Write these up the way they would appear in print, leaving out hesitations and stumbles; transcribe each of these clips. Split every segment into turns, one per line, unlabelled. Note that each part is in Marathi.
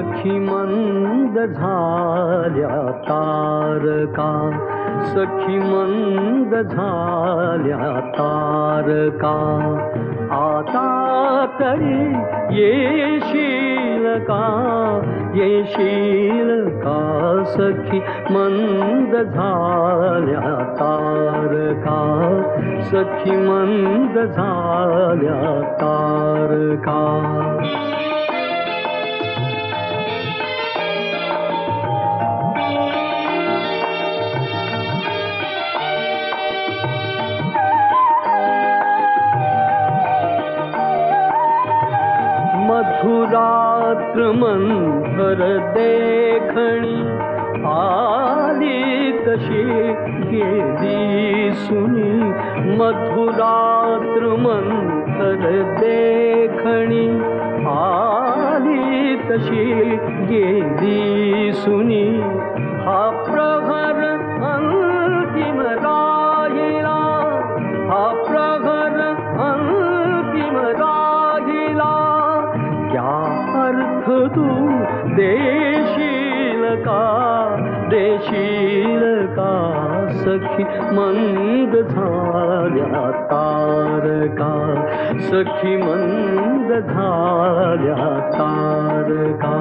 सखी मंद झाल्या तारका, सखी मंद झाल्या तारका, आता तरी येशील का, येशील का सखी मंद झाल्या तारका, सखी मंद झाल्या तारका. मधुरात्र मंथर देखणी, आली तशी गेली सुनी. मधुरात्र मंथर देखणी, आली तशी गेली सुनी. हा प्रहर अंतिम राहिला, हा प्रहर अंतिम राहिला. क्या अर्थ तू देशील का, देशील का सखी मंद झाल्या तारका, सखी मंद झाल्या तारका.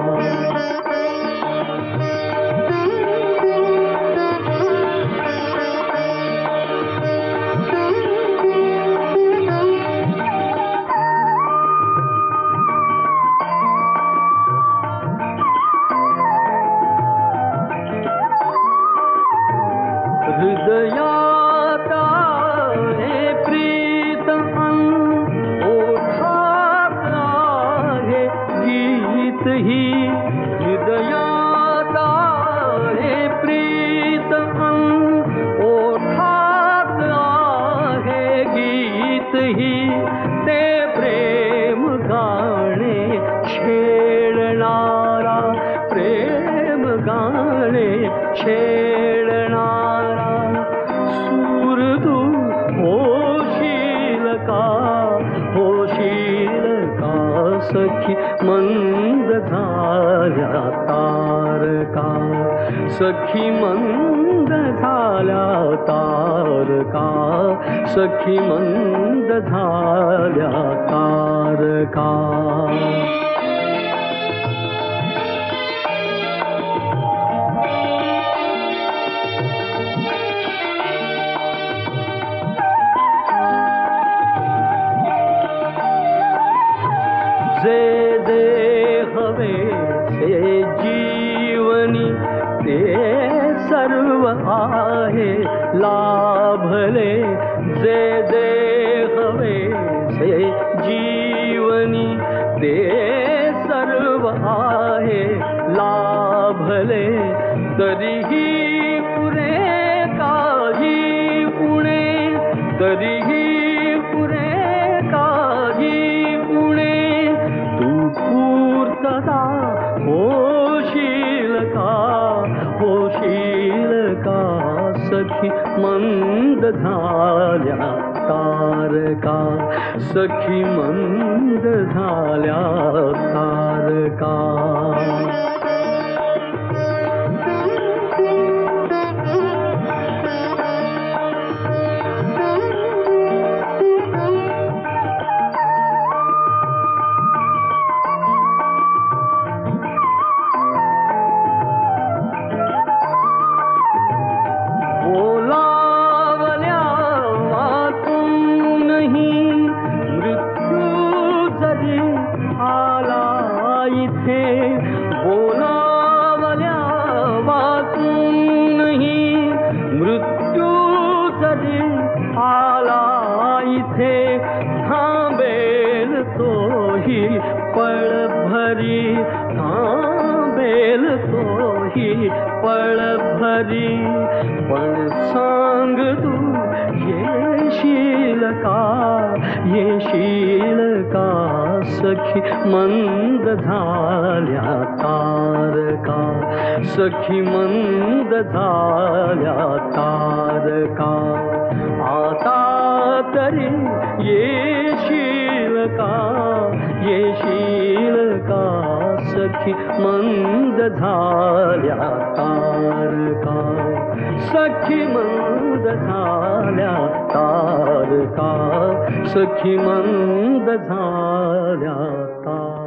हृदयात आहे प्रीत अन ओठात आहे गीत ही. हृदयात आहे प्रीत अन ओठात आहे गीत ही. ते प्रेम गाणे छेडणारा, प्रेम गाणे छेडणारा. सूर तू होशील का, होशील का सखी मंद झाल्या तारका, सखी मंद झाल्या तारका, सखी मंद झाल्या तारका. जे जे हवे से जीवनी, ते सर्व आहे लाभले. जे जे हवे से जीवनी, ते सर्व आहे लाभले. तरीही पुरे काही उणे, तरीही पुरे काही उणे. पूर्तता होशील का, होशील का सखी मंद झाल्या तारका, सखी मंद झाल्या तारका. बोलावल्या वाचूनही मृत्यू जरी आला इथे. थांबेल तोही पळभरी, थांबेल तोही पळभरी. पण सांग तू येशील का, येशील का सखी मंद झाल्या तारका, सखी मंद झाल्या तारका. आता तरी येशील का, येशील का सखी सखी मंद झाल्या तारका, सखी मंद झाल्या तारका, सखी मंद झाल्या तारका.